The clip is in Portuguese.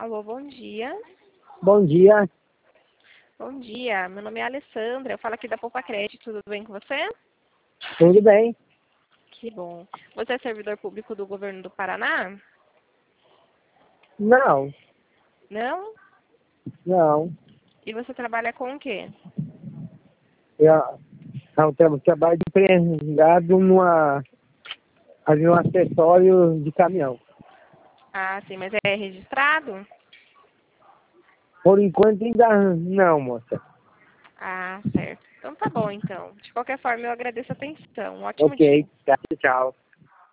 Alô, bom dia. Bom dia, Bom dia, meu nome é Alessandra, eu falo aqui da Poupa Crédito, tudo bem com você? tudo bem? Que bom. Você é servidor público do governo do Paraná? Não, Não? não. E você trabalha com o quê? Eu trabalho de empregado ali no acessório de caminhão. Ah, sim, mas é registrado? Por enquanto ainda não, moça. Ah, certo. Então tá bom, então. De qualquer forma, eu agradeço a atenção. Um ótimo Ok, dia. tá, tchau.